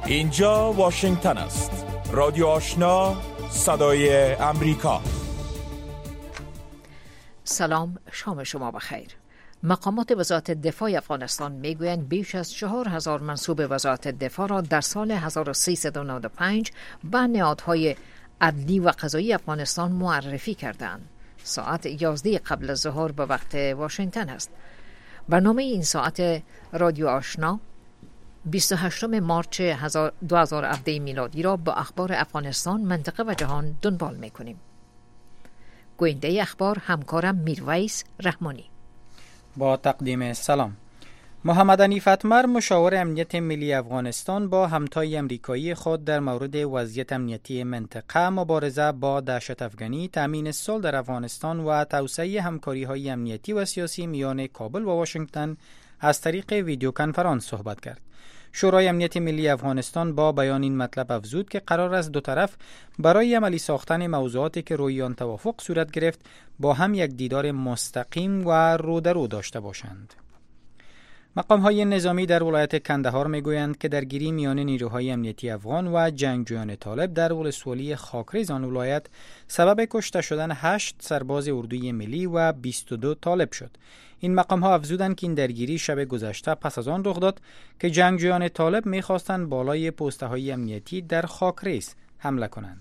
اینجا واشنگتن است. رادیو آشنا، صدای امریکا. سلام، شام شما بخیر. مقامات وزارت دفاع افغانستان میگویند بیش از 4000 منصوب وزارت دفاع را در سال 1395 به نهادهای عدلی و قضایی افغانستان معرفی کردند. ساعت 11 قبل از ظهر به وقت واشنگتن است. برنامه این ساعت رادیو آشنا 28 مارچ 2017 میلادی را با اخبار افغانستان، منطقه و جهان دنبال میکنیم. گوینده اخبار همکارم میرویس رحمانی. با تقدیم سلام. محمد حنیف اتمر، مشاور امنیت ملی افغانستان، با همتای امریکایی خود در مورد وضعیت امنیتی منطقه، مبارزه با دهشت افغانی، تامین صلح در افغانستان و توسعه همکاری‌های امنیتی و سیاسی میان کابل و واشنگتن از طریق ویدیو کنفرانس صحبت کرد. شورای امنیت ملی افغانستان با بیان این مطلب افزود که قرار است دو طرف برای عملی ساختن موضوعاتی که روی آن توافق صورت گرفت با هم یک دیدار مستقیم و رو در رو داشته باشند. مقام‌های نظامی در ولایت کندهار میگویند که درگیری میان نیروهای امنیتی افغان و جنگجویان طالب در ولسوالی خاکریز آن ولایت سبب کشته شدن 8 سرباز اردوی ملی و 22 طالب شد. این مقام‌ها افزودند که این درگیری شب گذشته پس از آن رخ داد که جنگجویان طالب می‌خواستند بالای پست‌های امنیتی در خاکریز حمله کنند.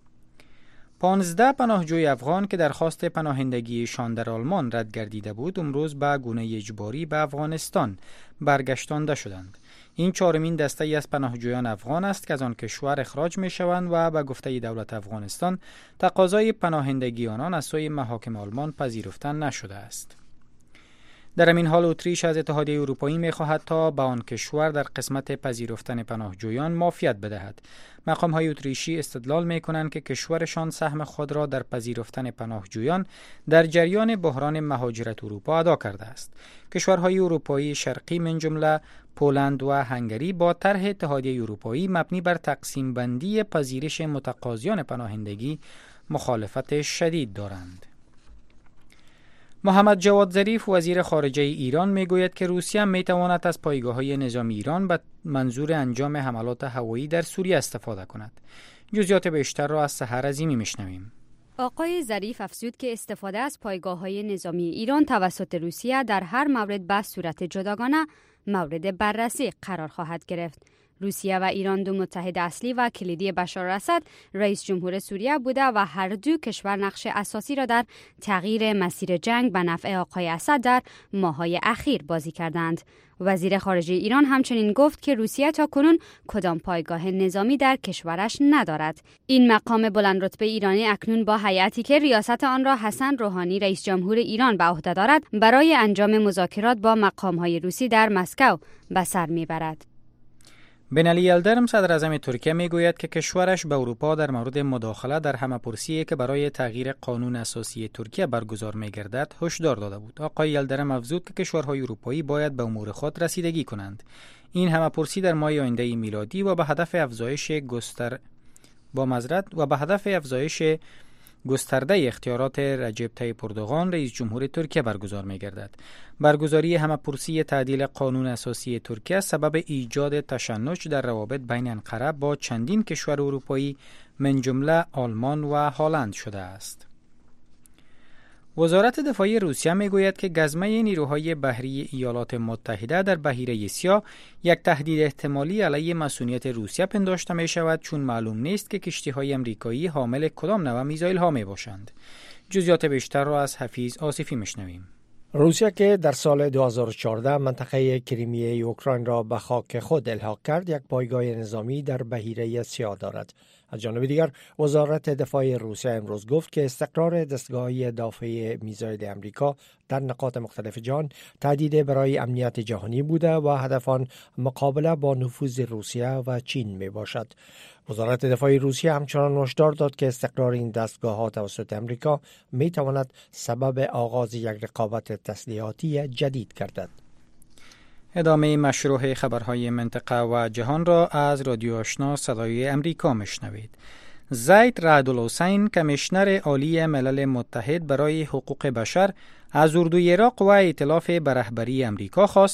15 پناهجوی افغان که درخواست پناهندگیشان در آلمان رد گردیده بود، امروز به گونه اجباری به افغانستان برگشتانده شدند. این چهارمین دسته ای از پناهجویان افغان است که از آن کشور اخراج می شوند و به گفته دولت افغانستان تقاضای پناهندگی آنان از سوی محاکم آلمان پذیرفته نشده است. در همین حال اتریش از اتحادیه اروپایی می‌خواهد تا به آن کشور در قسمت پذیرفتن پناهجویان معافیت بدهد. مقام‌های اتریشی استدلال می‌کنند که کشورشان سهم خود را در پذیرفتن پناهجویان در جریان بحران مهاجرت اروپا ادا کرده است. کشورهای اروپایی شرقی من جمله پولند و هنگری با طرح اتحادیه اروپایی مبنی بر تقسیم بندی پذیرش متقاضیان پناهندگی مخالفت شدید دارند. محمد جواد ظریف، وزیر خارجه ایران، میگوید که روسیه میتواند از پایگاه‌های نظامی ایران به منظور انجام حملات هوایی در سوریه استفاده کند. جزئیات بیشتر را از سحر عظیمی میشنویم. آقای ظریف افزود که استفاده از پایگاه‌های نظامی ایران توسط روسیه در هر مورد به صورت جداگانه مورد بررسی قرار خواهد گرفت. روسیه و ایران دو متحد اصلی و کلیدی بشار الاسد رئیس جمهور سوریه بوده و هر دو کشور نقش اساسی را در تغییر مسیر جنگ به نفع آقای اسد در ماه‌های اخیر بازی کردند. وزیر خارجه ایران همچنین گفت که روسیه تاکنون کدام پایگاه نظامی در کشورش ندارد. این مقام بلند رتبه ایرانی اکنون با هیئتی که ریاست آن را حسن روحانی رئیس جمهور ایران به عهده دارد برای انجام مذاکرات با مقام‌های روسی در مسکو به سر میبرد. بنالی یلدرم، صدر اعظم ترکیه، میگوید که کشورش به اروپا در مورد مداخله در همه‌پرسی که برای تغییر قانون اساسی ترکیه برگزار می‌گردد هشدار داده بود. آقای یلدرم افزود که کشورهای اروپایی باید به امور خود رسیدگی کنند. این همه‌پرسی در ماه آینده میلادی و به هدف افزایش گسترده اختیارات رجب طیب اردوغان رئیس جمهور ترکیه برگزار می‌گردد. برگزاری همه‌پرسی تعدیل قانون اساسی ترکیه سبب ایجاد تشنج در روابط بین انقره با چندین کشور اروپایی من جمله آلمان و هلند شده است. وزارت دفاع روسیه میگوید که گزمه نیروهای بحری ایالات متحده در بحیره سیاه یک تهدید احتمالی علیه مسئولیت روسیه پنداشته می شود، چون معلوم نیست که کشتی‌های آمریکایی حامل کدام نوع میزایل‌ها می باشند. جزئیات بیشتر را از حفیظ آصفی میشنویم. روسیه که در سال 2014 منطقه کریمیه اوکراین را به خاک خود الحاق کرد، یک پایگاه نظامی در بحیره سیاه دارد. از جانب دیگر وزارت دفاع روسیه امروز گفت که استقرار دستگاه‌های دافع میزایل آمریکا در نقاط مختلف جهان تهدید برای امنیت جهانی بوده و هدف آن مقابله با نفوذ روسیه و چین می باشد. وزارت دفاع روسیه همچنان هشدار داد که استقرار این دستگاه‌ها توسط آمریکا می تواند سبب آغاز یک رقابت تسلیحاتی جدید گردد. ادامه مشروع خبرهای منطقه و جهان را از رادیو آشنا صدای امریکا میشنوید. زید رعد الحسین، کمیشنر عالی ملل متحد برای حقوق بشر، از اردوی عراق و ائتلاف به رهبری امریکا خواست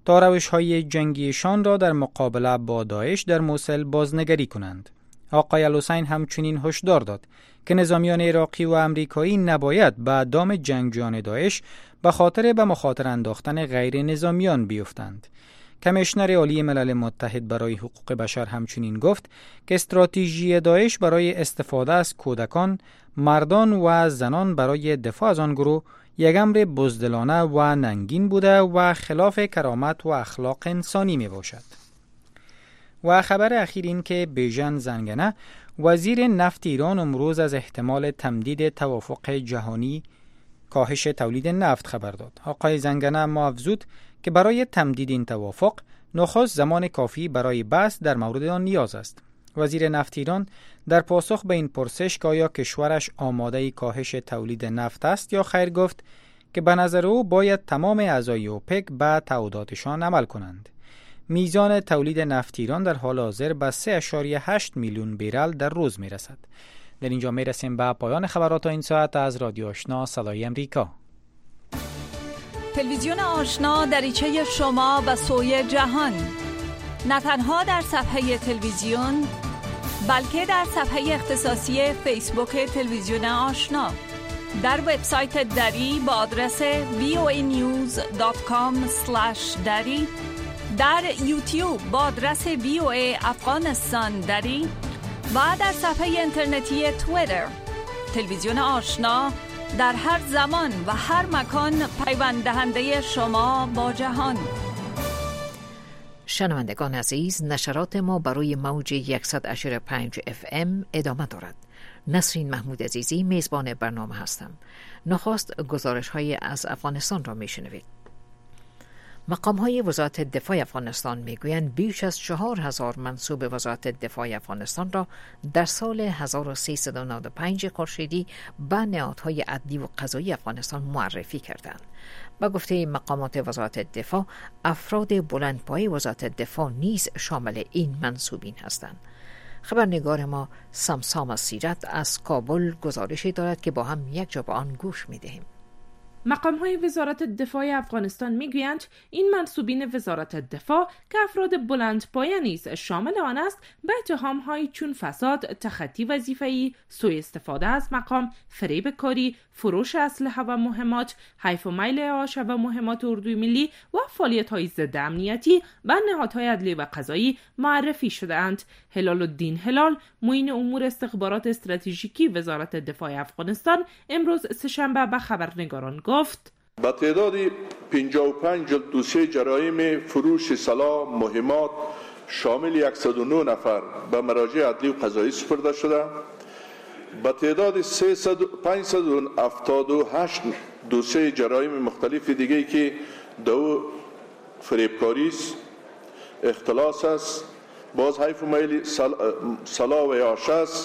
تا روش‌های جنگیشان را در مقابله با داعش در موصل بازنگری کنند. آقای الحسین همچنین هشدار داد که نظامیان عراقی و امریکایی نباید به دام جنگجویان داعش به خاطر به مخاطره انداختن غیر نظامیان بیفتند. کمیشنر عالی ملل متحد برای حقوق بشر همچنین گفت که استراتژی داعش برای استفاده از کودکان، مردان و زنان برای دفاع از آن گروه یک امر بزدلانه و ننگین بوده و خلاف کرامت و اخلاق انسانی می باشد. و خبر اخیر این که بیژن زنگنه وزیر نفت ایران امروز از احتمال تمدید توافق جهانی کاهش تولید نفت خبر داد. آقای زنگنه اما افزود که برای تمدید این توافق نخست زمان کافی برای بحث در مورد آن نیاز است. وزیر نفت ایران در پاسخ به این پرسش که آیا کشورش آماده کاهش تولید نفت است یا خیر گفت که به نظر او باید تمام اعضای اوپک به تعهداتشان عمل کنند. میزان تولید نفت ایران در حال حاضر به 3.8 میلیون بیرل در روز میرسد. در اینجا میرسیم به پایان خبرات این ساعت از رادیو آشنا صدای امریکا. تلویزیون آشنا دریچه شما و سوی جهان، نه تنها در صفحه تلویزیون بلکه در صفحه اختصاصی فیسبوک تلویزیون آشنا، در وبسایت دری با آدرس voanews.com/dari، در یوتیوب با آدرس VOA افغانستان دری و در صفحه اینترنتی توییتر. تلویزیون آشنا در هر زمان و هر مکان پیوند دهنده شما با جهان. شنوندگان عزیز، نشرات ما برای موج 100.5 FM ادامه دارد. نسرین محمود عزیزی میزبان برنامه هستم. نخست گزارش‌های از افغانستان را میشنوید. مقام‌های وزارت دفاع افغانستان میگویند بیش از 4,000 منصوب وزارت دفاع افغانستان را در سال 1395 خورشیدی به نهادهای عدلی و قضایی افغانستان معرفی کردند. با گفته مقامات وزارت دفاع، افراد بلندپایه وزارت دفاع نیز شامل این منصوبین هستند. خبرنگار ما سمسام سیرت از کابل گزارشی دارد که با هم یک جا به آن گوش می‌دهیم. مقام‌های وزارت دفاع افغانستان میگویند این منصوبین وزارت دفاع که افراد بلندپایه نیز شامل آن است، به اتهام‌هایی چون فساد، تخطی وظیفه‌ای، سوء استفاده از مقام، فریب کاری، فروش اسلحه و مهمات، حیف و میل اعاشه و مهمات اردوی ملی و فعالیت‌های ضد امنیتی به نهادهای عدلی و قضایی معرفی شده‌اند. هلال الدین هلال، معین امور استخبارات استراتژیکی وزارت دفاع افغانستان، امروز سه‌شنبه به خبرنگاران گفت: با تعداد 55 جلد دوسیه جرایم فروش سلاح مهمات شامل 109 نفر به مراجع عدلی و قضایی سپرده شده. با تعداد 578 دوسیه جرایم مختلف دیگه که دو فریبکاری است، اختلاس است، باز حیف و میل سلاح و اعاشه است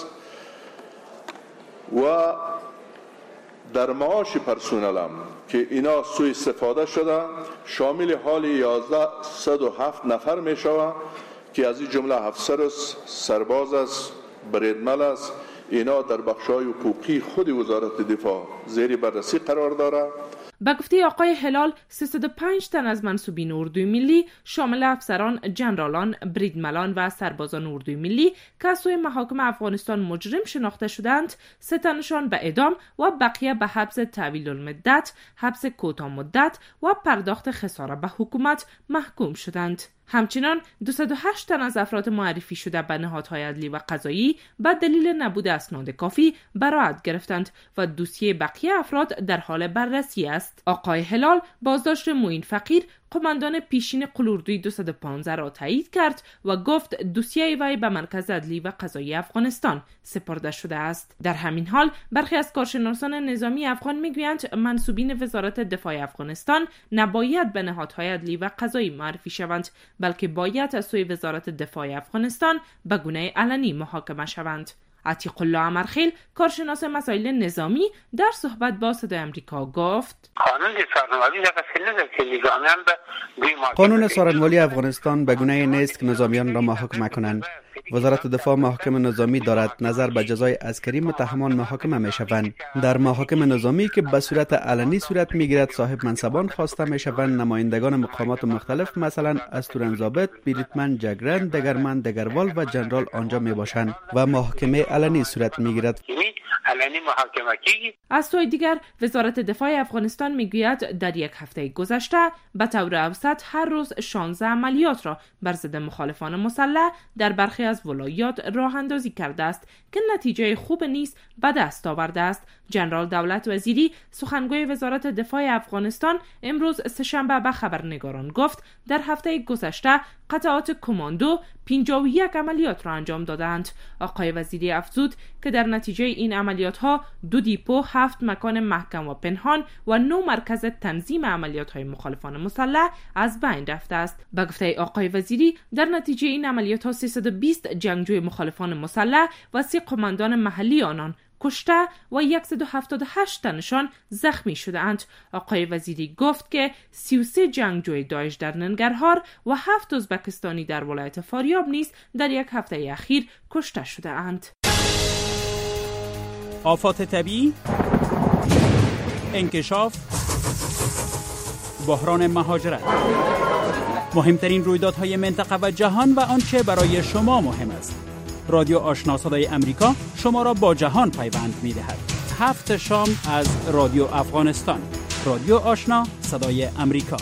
و در معاش پرسنل که اینا سوء استفاده شده شامل حال 1107 نفر می شود که از این جمله افسر است، سرباز است، بریدمل است. اینا در بخش‌های حقوقی خود وزارت دفاع زیر بررسی قرار داره. به گفته آقای هلال، 305 تن از منصوبین اردوی ملی شامل افسران، جنرالان، بریدملان و سربازان اردوی ملی که از سوی محاکم افغانستان مجرم شناخته شدند، 3 تنشان به اعدام و بقیه به حبس طویل المدت، حبس کوتاه مدت و پرداخت خساره به حکومت محکوم شدند. همچنان 208 تن از افراد معرفی شده به نهادهای عدلی و قضایی به دلیل نبود اسناد کافی براءت گرفتند و دوسیه بقیه افراد در حال بررسی است. آقای هلال بازداشت معین فقیر، قماندان پیشین قلوردوی 215 را تایید کرد و گفت دوسیه وی به مرکز عدلی و قضایی افغانستان سپرده شده است. در همین حال برخی از کارشناسان نظامی افغان میگویند منصوبین وزارت دفاع افغانستان نباید به نهادهای عدلی و قضایی معرفی شوند، بلکه باید از سوی وزارت دفاع افغانستان به گونه علنی محاکمه شوند. عتیق الله امرخیل، کارشناس مسائل نظامی، در صحبت با صدای آمریکا گفت: قانون سارنوالی افغانستان به گونه نیست که نظامیان را محاکمه کنند. وزارت دفاع محاکم نظامی دارد نظر به جزای عسکری متهمان محاکمه میشوند. در محاکم نظامی که به صورت علنی صورت میگیرد، صاحب منصبان خواسته میشوند نمایندگان مقامات مختلف مثلا استورن ضابط، بریتمن جگرن، دگرمن دگروال و جنرال آنجا میباشند و محاکمه علنی صورت میگیرد. از سوی دیگر وزارت دفاع افغانستان میگوید در یک هفته گذشته به طور اوسط هر روز 16 عملیات را بر ضد مخالفان مسلح در برخی از ولایات راه اندازی کرده است که نتیجه خوب نیست به دست آورده است. جنرال دولت وزیری سخنگوی وزارت دفاع افغانستان امروز سه‌شنبه به خبرنگاران گفت در هفته گذشته قطعات کماندو 51 عملیات را انجام دادند. آقای وزیری افزود که در نتیجه این عملیات ها 2 دیپو، 7 مکان محکم و پنهان و 9 مرکز تنظیم عملیات های مخالفان مسلح از بین رفته است. به گفته آقای وزیری در نتیجه این عملیات ها 320 جنگجوی مخالفان مسلح و 3 قماندان محلی آنان کشته و 178 تنشان زخمی شده‌اند. آقای وزیری گفت که 33 جنگجوی داعش در ننگرهار و 7 ازبکستانی در ولایت فاریاب نیز در یک هفته اخیر کشته شده‌اند. آفات طبیعی، انکشاف، بحران مهاجرت، مهمترین رویدادهای منطقه و جهان و آنچه برای شما مهم است. رادیو آشنا صدای امریکا شما را با جهان پیوند می‌دهد. 7 شام از رادیو افغانستان. رادیو آشنا صدای امریکا.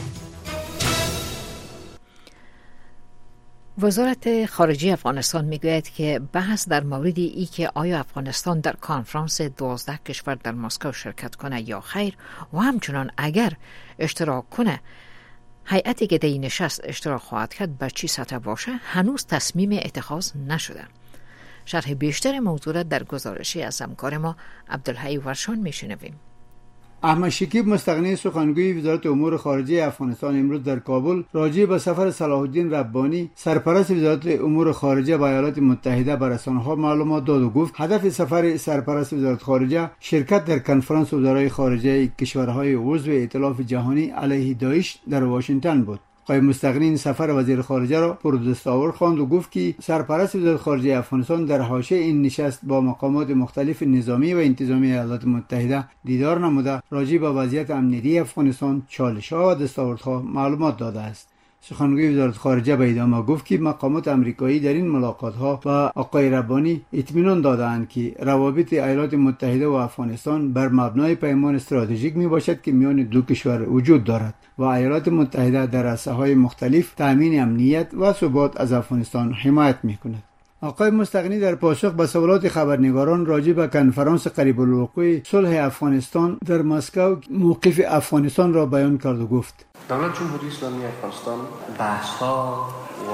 وزارت خارجه افغانستان میگوید که بحث در مورد ای که آیا افغانستان در کنفرانس 12 کشور در مسکو شرکت کنه یا خیر و همچنان اگر اشتراک کنه هیئتی که در این نشست اشتراک خواهد کرد به چی سطح باشه هنوز تصمیم اتخاذ نشده. شرح بیشتر موضوع در گزارشی از همکار ما عبدالحی ورشان میشنویم. احمد شکیب مستغنی سخنگوی وزارت امور خارجه افغانستان امروز در کابل راجع به سفر صلاح الدین ربانی سرپرست وزارت امور خارجه به ایالات متحده به رسانه‌ها معلومات داد و گفت هدف سفر سرپرست وزارت خارجه شرکت در کنفرانس وزرای خارجه کشورهای عضو ائتلاف جهانی علیه داعش در واشنگتن بود. آقای مستغنی این سفر وزیر خارجه را پردستاور خواند و گفت که سرپرست وزارت خارجه افغانستان در حاشیه این نشست با مقامات مختلف نظامی و انتظامی ایالات متحده دیدار نموده راجع به وضعیت امنیتی افغانستان، چالش‌ها و دستاوردها معلومات داده است. سخنگوی وزارت خارجه به ادامه گفت که مقامات آمریکایی در این ملاقات‌ها و آقای ربانی اطمینان دادند که روابط ایالات متحده و افغانستان بر مبنای پیمان استراتژیک میباشد که میان دو کشور وجود دارد و ایالات متحده در عرصه‌های مختلف تأمین امنیت و ثبات از افغانستان حمایت می‌کند. آقای مستغنی در پاسخ به سوالات خبرنگاران راجع به کنفرانس قریب الوقوع صلح افغانستان در مسکو موقف افغانستان را بیان کرد و گفت دولت جمهوری اسلامی افغانستان بحث‌ها و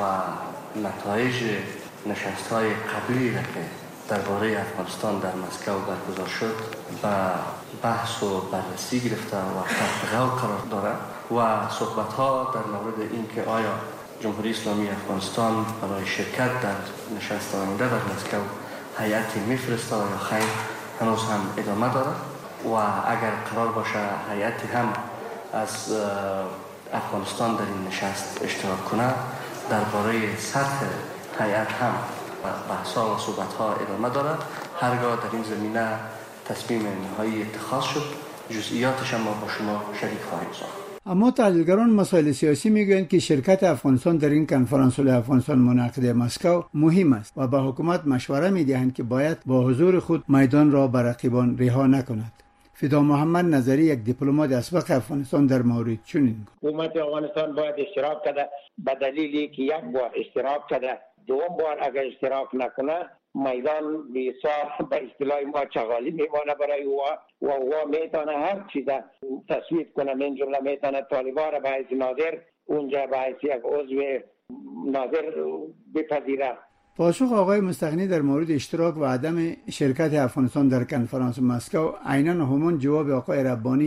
نتایج نشست‌های قبلی را که درباره افغانستان در مسکو برگزار شد و بحث و بررسی گرفته و تحت غور قرار دارد و صحبت‌ها در مورد اینکه آیا جمهوری اسلامی افغانستان برای شرکت در نشست آینده در مسکو هیئتی میفرسته یا خیر هنوز هم ادامه دارد و اگر قرار باشه هیئتی هم از افغانستان در این نشست اشتراک کنه درباره سطح هیئت هم بحث‌ها و صحبت‌ها ادامه دارد. هرگاه در این زمینه تصمیم نهایی اتخاذ شد جزئیاتش ما با شما شریک خواهیم ساخت. اما تحلیلگران مسائل سیاسی میگویند که شرکت افغانستان در این کنفرانس صلح افغانستان منعقد مسکو مهم است و به حکومت مشوره میدهند که باید با حضور خود میدان را بر رقیبان رها نکند. فدا محمد نظری یک دیپلمات اسبق افغانستان در مورد چنین گفت: حکومت افغانستان باید اشتراک کرده به دلیلی که یک بار اشتراک کرده، دوم بار اگر اشتراک نکنه میدان بسیار به اصطلاح ما چغالی میمانه برای او میتونه هر چیز تصویب کنه. من جمله میتونه طالبان را به حیث ناظر اونجا به حیث یک عضو ناظر بپذیره. پاسخ آقای مستغنی در مورد اشتراک و عدم شرکت افغانستان در کنفرانس مسکو عیناً همان جواب آقای ربانی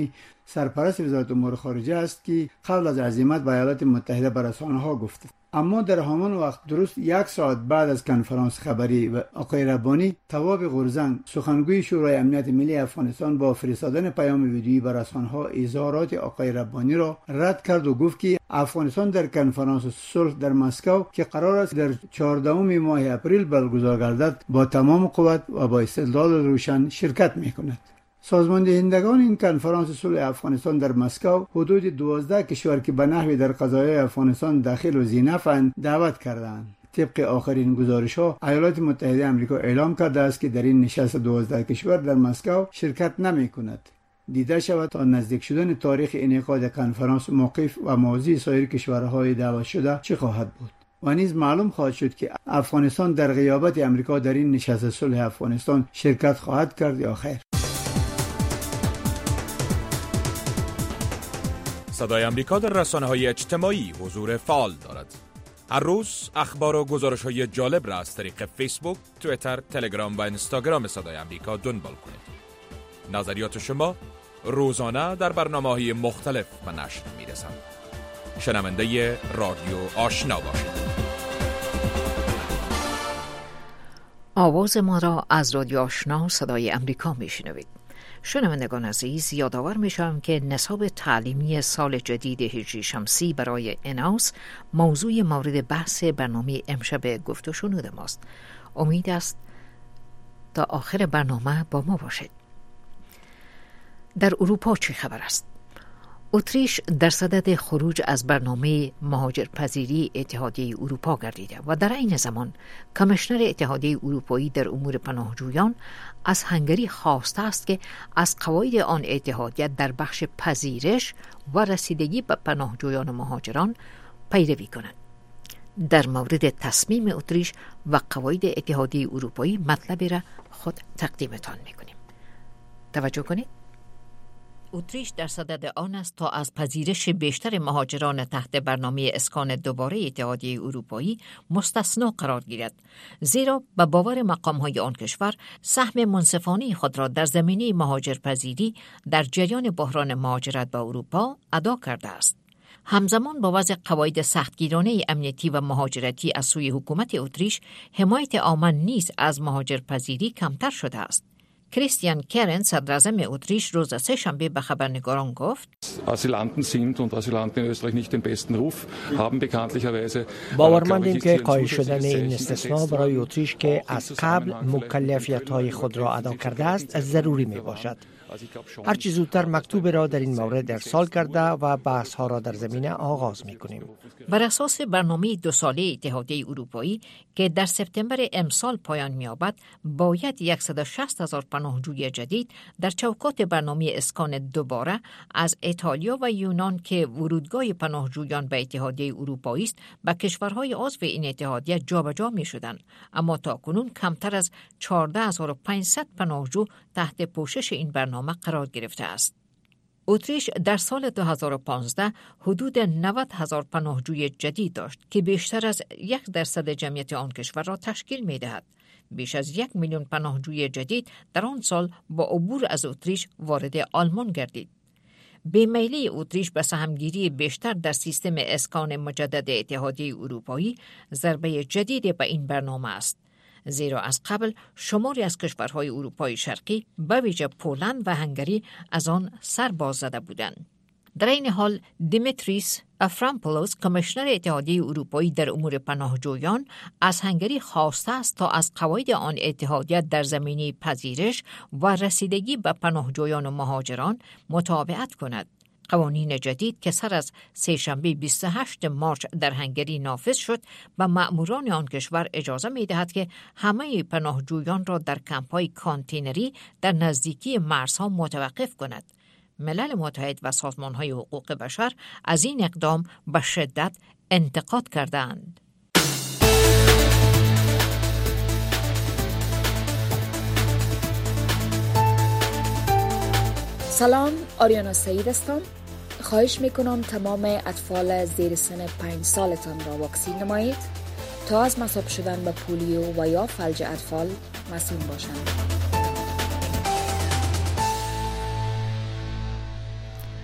سرپرست وزارت امور خارجه است که قبل از عزیمت به ایالات متحده به رسانه‌ها گفت. اما در همان وقت درست 1 ساعت بعد از کنفرانس خبری و آقای ربانی، تواب غورزنگ سخنگوی شورای امنیت ملی افغانستان با فرستادن پیام ویدیویی به رسانه‌ها اظهارات آقای ربانی را رد کرد و گفت که افغانستان در کنفرانس صلح در مسکو که قرار است در 14 ماه اپریل برگزار گردد با تمام قوت و با استدلال روشن شرکت می‌کند. سازمان دهندگان این کنفرانس صلح افغانستان در مسکو حدود 12 کشور که به نحوی در قضایای افغانستان داخل و ذینفع‌اند دعوت کردند. طبق آخرین گزارش‌ها ایالات متحده آمریکا اعلام کرده است که در این نشست 12 کشور در مسکو شرکت نمی‌کند. دیده شود تا نزدیک شدن تاریخ انعقاد کنفرانس موقف و موضوع سایر کشورهای دعوت شده چه خواهد بود. و نیز معلوم خواهد شد که افغانستان در غیابت آمریکا در این نشست صلح افغانستان شرکت خواهد کرد یا خیر. صدای آمریکا در رسانه‌های اجتماعی حضور فعال دارد. هر روز اخبار و گزارش‌های جالب را از طریق فیسبوک، توییتر، تلگرام و اینستاگرام صدای آمریکا دنبال کنید. نظریات شما روزانه در برنامه‌های مختلف به نشر می‌رسند. شنونده رادیو آشنا باشید. آواز ما را از رادیو آشنا صدای آمریکا میشنوید. شنوندگان عزیز، یادآور میشم که نصاب تعلیمی سال جدید هجری شمسی برای اناس موضوع مورد بحث برنامه امشب گفت و شنود ماست. امید است تا آخر برنامه با ما باشید. در اروپا چه خبر است؟ اتریش در صدد خروج از برنامه مهاجرپذیری اتحادیه اروپا گردیده و در این زمان کمیشنر اتحادیه اروپایی در امور پناهجویان از هنگری خواسته است که از قواعد آن اتحادیه در بخش پذیرش و رسیدگی به پناهجویان و مهاجران پیروی کنند. در مورد تصمیم اتریش و قواعد اتحادیه اروپایی مطلبی را خود تقدیمتان می‌کنیم. توجه کنید. اتریش در صدد آن است تا از پذیرش بیشتر مهاجران تحت برنامه اسکان دوباره اتحادیه اروپایی مستثنا قرار گیرد، زیرا به باور مقام‌های آن کشور سهم منصفانه خود را در زمینه مهاجرپذیری در جریان بحران مهاجرت به اروپا ادا کرده است. همزمان با وضع قواعد سختگیرانه امنیتی و مهاجرتی از سوی حکومت اتریش، حمایت عامه نیز از مهاجرپذیری کمتر شده است. کریستیان کرن، صدراعظم اتریش، روز سه‌شنبه به خبرنگاران گفت: Asylanten sind und Asylanten in Österreich nicht den besten Ruf, haben bekanntlicherweise باورمندیم که قائل شدن این استثناء برای اتریش که از قبل مکلفیت‌های خود را ادا کرده است ضروری میباشد. هرچی زودتر مکتوب را در این مورد ارسال کرده و بحث‌ها را در زمینه آغاز می‌کنیم. بر اساس برنامه 2 ساله اتحادیه اروپایی که در سپتامبر امسال پایان می‌یابد، باید 160,000 پناهجوی جدید در چوکات برنامه اسکان دوباره از ایتالیا و یونان که ورودگاه پناهجویان به اتحادیه اروپایی است، به کشورهای عضو این اتحادیه جابجا می‌شدند، اما تاکنون کمتر از 14,500 پناهجو تحت پوشش این برنامه قرار گرفته است. اتریش در سال 2015 حدود 90,000 پناهجوی جدید داشت که بیشتر از 1% جمعیت آن کشور را تشکیل می‌دهد. بیش از 1 میلیون پناهجوی جدید در آن سال با عبور از اتریش وارد آلمان گردید. بیمیلی اتریش به سهمگیری بیشتر در سیستم اسکان مجدد اتحادیه اروپایی ضربه جدید به این برنامه است، زیرا از قبل شماری از کشورهای اروپای شرقی به ویژه پولند و هنگری از آن سر باز زده بودند. در این حال دیمیتریس افرامپولوس، کمیشنر اتحادیه اروپایی در امور پناهجویان، از هنگری خواسته است تا از قواعد آن اتحادیه در زمینه پذیرش و رسیدگی به پناهجویان و مهاجران مطابقت کند. قوانین جدید که سر از سه‌شنبه 28 مارس در هنگری نافذ شد و مأموران آن کشور اجازه می‌دهد که همه پناهجویان را در کمپ‌های کانتینری در نزدیکی مرزها متوقف کند. ملل متحد و سازمان‌های حقوق بشر از این اقدام به شدت انتقاد کردند. سلام، آریانا سعید هستم. خواهش میکنم تمام اطفال زیر سن 5 سالتان را واکسین نمایید تا از مصاب شدن به پولیو و یا فلج اطفال مسئول باشند.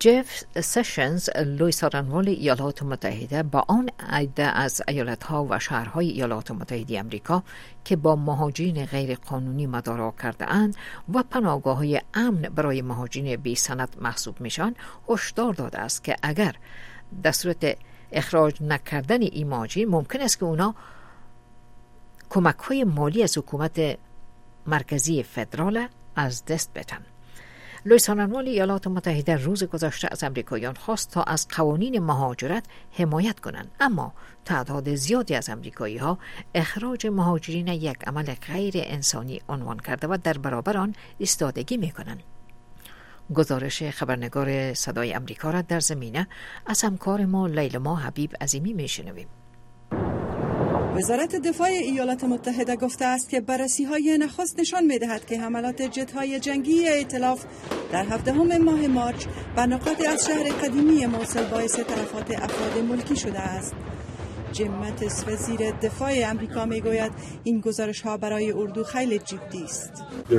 جف سشنز، لوی سارنوال ایالات متحده، با آن عده از ایالتها و شهرهای ایالات متحده آمریکا که با مهاجرین غیر قانونی مدارا کرده اند و پناهگاه‌های امن برای مهاجرین بی سند محسوب میشن، هشدار داده است که اگر در صورت اخراج نکردن این مهاجرین ممکن است که اونا کمک‌های مالی از حکومت مرکزی فدرال از دست بدن. لوی سارنوال ایالات متحده روز گذشته از امریکاییان خواست تا از قوانین مهاجرت حمایت کنند، اما تعداد زیادی از امریکایی‌ها اخراج مهاجرین یک عمل غیر انسانی عنوان کرده و در برابر آن ایستادگی می‌کنند. گزارش خبرنگار صدای امریکا را در زمینه از همکار ما لیلما حبیب عظیمی میشنویم. وزارت دفاع ایالات متحده گفته است که بررسی‌های نخست نشان می‌دهد که حملات جت‌های جنگی ائتلاف در 17 ماه مارچ بر نقاط از شهر قدیمی موصل باعث تلفات افراد ملکی شده است. جیم ماتیس وزیر دفاع امریکا میگوید این گزارش‌ها برای اردو خیلی جدی است.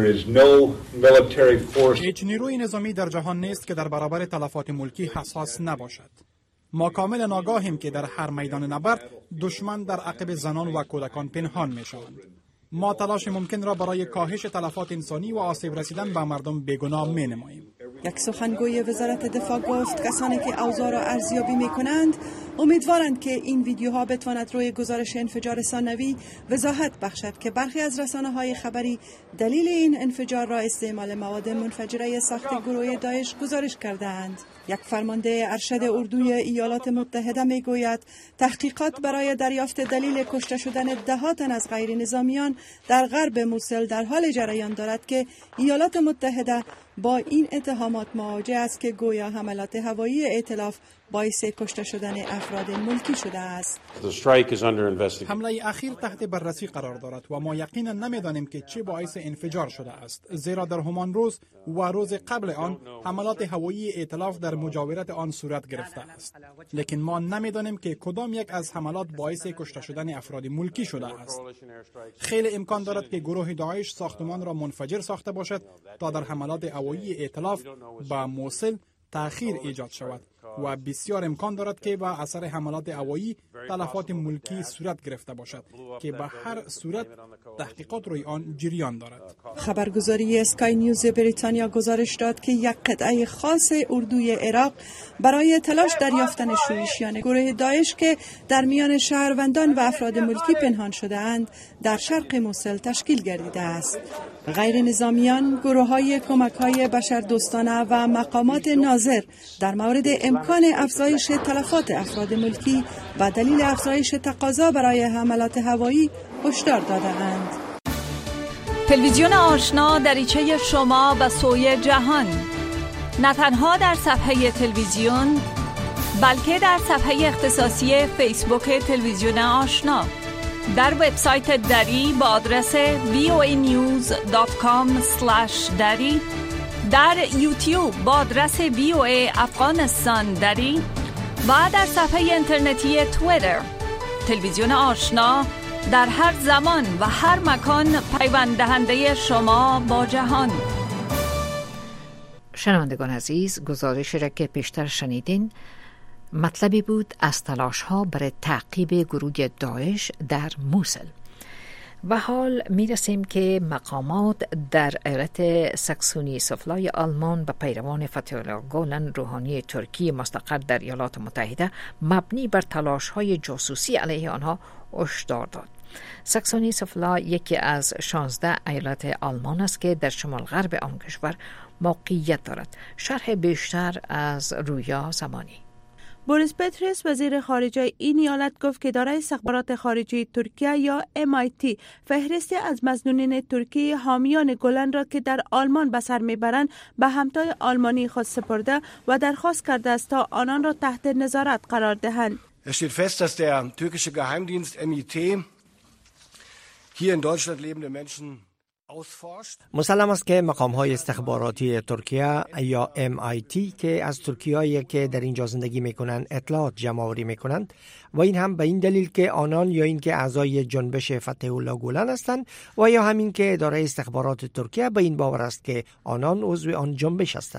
هیچ نیروی نظامی در جهان نیست که در برابر تلفات ملکی حساس نباشد. ما کاملا آگاهیم که در هر میدان نبرد دشمن در عقب زنان و کودکان پنهان می‌شوند. ما تلاش ممکن را برای کاهش تلفات انسانی و آسیب رسیدن به مردم بیگناه می‌نماییم. یک سخنگوی وزارت دفاع گفت کسانی که اوضاع را ارزیابی می‌کنند امیدوارند که این ویدیوها بتواند روی گزارش انفجار ثانوی وضاحت بخشد که برخی از رسانه‌های خبری دلیل این انفجار را استعمال مواد منفجره ساخت گروه داعش گزارش کردند. یک فرمانده ارشد اردوی ایالات متحده میگوید تحقیقات برای دریافت دلیل کشته شدن ده‌ها تن از غیر نظامیان در غرب موصل در حال جریان دارد که ایالات متحده با این اتهامات مواجه است که گویا حملات هوایی ائتلاف باعث کشته شدن افراد ملکی شده است. حمله اخیر تحت بررسی قرار دارد و ما یقینا نمی‌دانیم که چه باعث انفجار شده است، زیرا در همان روز و روز قبل آن حملات هوایی ائتلاف در مجاورت آن صورت گرفته است، لیکن ما نمی‌دانیم که کدام یک از حملات باعث کشته شدن افراد ملکی شده است. خیلی امکان دارد که گروه داعش ساختمان را منفجر ساخته باشد تا در حملات هوایی ائتلاف به موصل تأخیر ایجاد شود و بسیار امکان دارد که به اثر حملات هوایی تلفات ملکی صورت گرفته باشد که به هر صورت تحقیقات روی آن جریان دارد. خبرگزاری اسکای نیوز بریتانیا گزارش داد که یک قطعه خاص اردوی عراق برای تلاش در یافتن شورشیان گروه داعش که در میان شهروندان و افراد ملکی پنهان شده اند در شرق موصل تشکیل گردیده است. غیر نظامیان، گروه‌های کمک‌های بشردوستانه و مقامات ناظر در مورد امکان افزایش تلفات افراد ملکی و دلیل افزایش تقاضا برای حملات هوایی هشدار داده‌اند. تلویزیون آشنا دریچه شما به سوی جهان، نه تنها در صفحه تلویزیون بلکه در صفحه اختصاصی فیسبوک تلویزیون آشنا، در وبسایت دری با آدرس voanews.com/dari، در یوتیوب با آدرس VOA افغانستان دری و در صفحه اینترنتی توییتر. تلویزیون آشنا در هر زمان و هر مکان پیوند دهنده شما با جهان. شنوندگان عزیز، گزارشی را که پیشتر شنیدین مطلبی بود از تلاش‌ها برای تعقیب گروه داعش در موصل. و حال میرسیم که مقامات در ایالت ساکسونی سفلای آلمان به پیروان فتح‌الله گولن روحانی ترکی مستقر در ایالات متحده مبنی بر تلاش‌های جاسوسی علیه آنها هشدار داد. ساکسونی سفلا یکی از 16 ایالت آلمان است که در شمال غرب آن کشور موقعیت دارد. شرح بیشتر از رویا زمانی. بوریس پترس وزیر خارجه این ایالت گفت که اداره استخبارات خارجی ترکیه یا MIT فهرستی از مظنونین ترکی حامیان گولن را که در آلمان به سر میبرند به همتای آلمانی خود سپرده و درخواست کرده است تا آنان را تحت نظارت قرار دهند. steht fest, dass der türkische Geheimdienst MIT hier in Deutschland lebende Menschen مسلم است که مقام‌های استخباراتی ترکیه یا MIT که از ترکیایی که در اینجا زندگی می‌کنند اطلاعات جمع‌آوری می‌کنند و این هم به این دلیل که آنان یا این که اعضای جنبش فتح‌الله گولن هستند و یا همین که اداره استخبارات ترکیه به این باور است که آنان عضو آن جنبش هستند.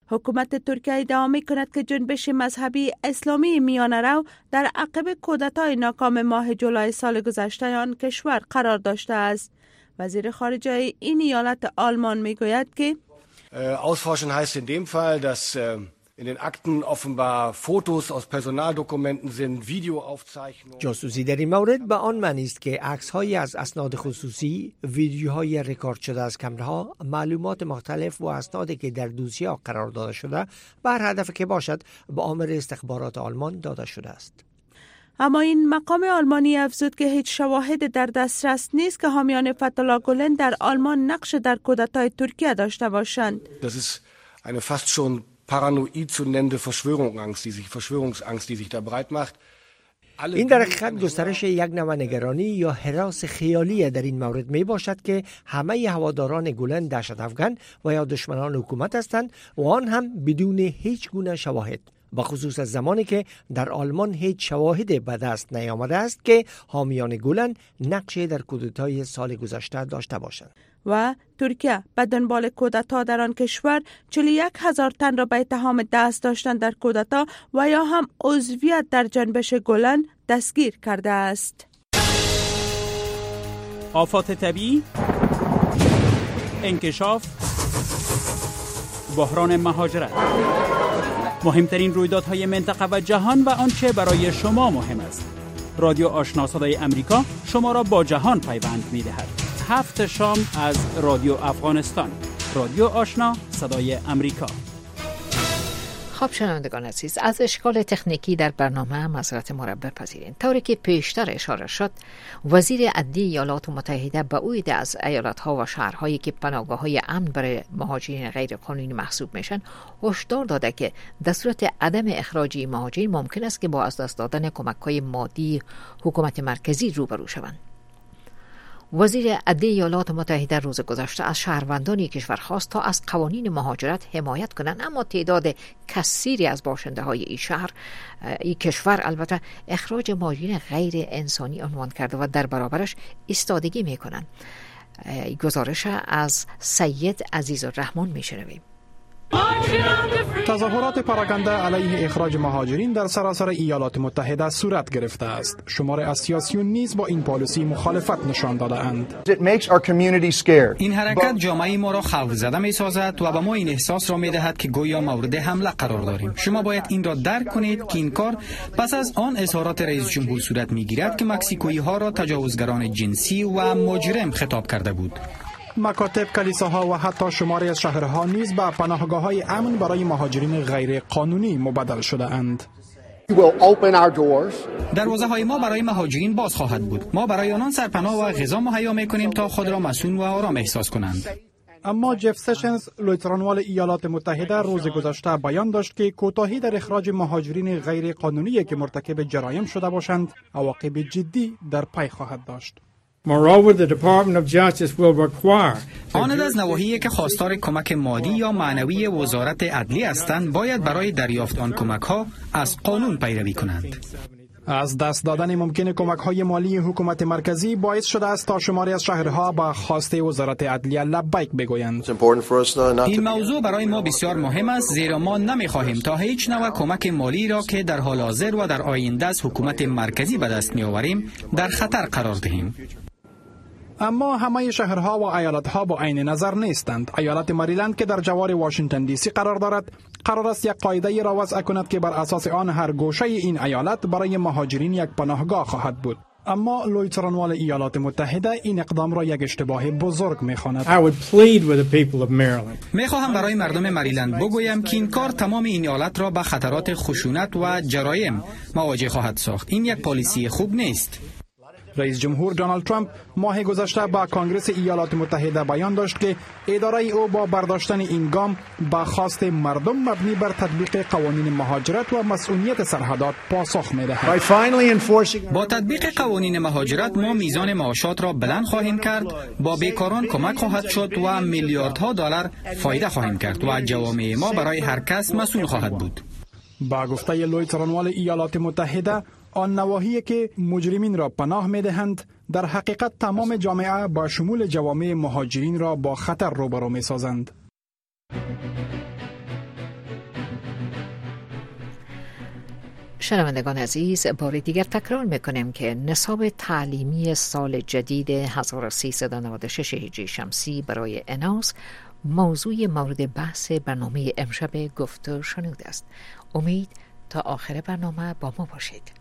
حکومت ترکیه ادعا می‌کند که جنبش مذهبی اسلامی میانه رو در عقب کودتای ناکام ماه جولای سال گذشته آن کشور قرار داشته است. وزیر خارجه این ایالت آلمان میگوید که Ausforschen heißt in dem Fall, dass in den Akten offenbar Fotos aus Personaldokumenten sind, Videoaufzeichnungen. جاسوسی در این مورد به آن معنی است که عکس‌هایی از اسناد خصوصی، ویدیوهای رکورد شده از کامراها، معلومات مختلف و اسنادی که در دوسیه قرار داده شده به هر هدف که باشد به آمر استخبارات آلمان داده شده است. اما این مقام آلمانی افزود که هیچ شواهد در دسترس نیست که حامیان فتح‌الله گولن در آلمان نقش در کودتای ترکیه داشته باشند. Das ist eine fast schon paranoid zu nennende Verschwörungsangst, die sich da breit macht. این در حقیقت گسترش یک نوع نگرانی یا هراس خیالی در این مورد می باشد که همه هواداران گولن دهشت افکن و یا دشمنان حکومت هستند و آن هم بدون هیچ گونه شواهد، بخصوص از زمانی که در آلمان هیچ شواهد به دست نیامده است که حامیان گولن نقشی در کودتای سال گذشته داشته باشند. و ترکیه به دنبال کودتا در آن کشور 41,000 تن را به اتهام دست داشتن در کودتا و یا هم عضویت در جنبش گولن دستگیر کرده است. آفات طبیعی، انکشاف، بحران مهاجرت، مهمترین رویدادهای منطقه و جهان و آنچه برای شما مهم است. رادیو آشنا صدای امریکا شما را با جهان پیوند می‌دهد. 7 شام از رادیو افغانستان. رادیو آشنا صدای امریکا. خب شنوندگان عزیز، از اشکال تکنیکی در برنامه معذرت ما را بپذیرید. طوری که پیشتر اشاره شد، وزیر عدلیه ایالات متحده به عهده از ایالت‌ها و شهرهایی که پناهگاه‌های امن برای مهاجرین غیر قانونی محسوب میشن هشدار داده که در صورت عدم اخراج مهاجرین ممکن است که با از دست دادن کمک‌های مادی حکومت مرکزی روبرو شوند. وزیر عدلیه ایالات متحده روز گذشته از شهروندان کشور خواست تا از قوانین مهاجرت حمایت کنند، اما تعداد کثیری از باشنده های این کشور البته اخراج مهاجرین غیر انسانی عنوان کرده و در برابرش ایستادگی میکنند. گزارش از سید عزیزالرحمن میشنویم. تظاهرات پراکنده علیه اخراج مهاجرین در سراسر ایالات متحده صورت گرفته است. شمار از سیاسیون نیز با این پالیسی مخالفت نشان داده اند. این حرکت جامعه ما را خوف زده می سازد و به ما این احساس را می دهد که گویا مورد حمله قرار داریم. شما باید این را درک کنید که این کار پس از آن اظهارات رئیس جمهور صورت می گیرد که مکزیکویی ها را تجاوزگران جنسی و مجرم خطاب کرده بود. مکاتب، کلیساها و حتی شماری از شهرها نیز به پناهگاه‌های امن برای مهاجرین غیر قانونی مبدل شده اند. دروازه‌های ما برای مهاجرین باز خواهد بود. ما برای آنان سرپناه و غذا مهیا می‌کنیم تا خود را مسئول و آرام احساس کنند. اما جف سشنز، لیوتنانوال ایالات متحده، روز گذشته بیان داشت که کوتاهی در اخراج مهاجرین غیر قانونی که مرتکب جرایم شده باشند، عواقب جدی در پی خواهد داشت. Moreover, the Department of Justice will require آنان از نواحی که خواستار کمک مالی یا معنوی وزارت عدلیه هستند باید برای دریافت آن کمک‌ها از قانون پیروی کنند. از دست دادن ممکن کمک‌های مالی حکومت مرکزی باعث شده است تا شماری از شهرها با خواست وزارت عدلیه لبیک بگویند. این موضوع برای ما بسیار مهم است، زیرا ما نمی‌خواهیم تا هیچ نوع کمک مالی را که در حال حاضر و در آینده از حکومت مرکزی به دست می‌آوریم در خطر قرار دهیم. اما همه شهرها و ایالتها با عین نظر نیستند. ایالت مریلند که در جوار واشنگتن دی سی قرار دارد، قرار است یک قاعده را وضع کند که بر اساس آن هر گوشه این ایالت برای مهاجرین یک پناهگاه خواهد بود. اما لیوتنانوال ایالات متحده این اقدام را یک اشتباه بزرگ می‌خواند. می‌خواهم برای مردم مریلند بگویم که این کار تمام این ایالت را به خطرات خشونت و جرایم مواجه خواهد ساخت. این یک پالیسی خوب نیست. رئیس جمهور دونالد ترامپ ماه گذشته با کانگرس ایالات متحده بیان داشت که اداره او با برداشتن این گام به خواست مردم مبنی بر تطبیق قوانین مهاجرت و مسئولیت سرحدات پاسخ می‌دهد. با تطبیق قوانین مهاجرت ما میزان معاشات را بلند خواهیم کرد، با بیکاران کمک خواهد شد و میلیاردها دلار فایده خواهیم کرد و جوامع ما برای هر کس مسئول خواهد بود. با گفته لیوتنانوال ایالات متحده، آن نواحی که مجرمین را پناه می‌دهند در حقیقت تمام جامعه با شمول جوامع مهاجرین را با خطر روبرو می‌سازند. شنوندگان عزیز، بار دیگر تکرار میکنیم که نصاب تعلیمی سال جدید 1396 هجری شمسی برای اناس موضوع مورد بحث برنامه امشب گفت و شنود است. امید تا آخر برنامه با ما باشید.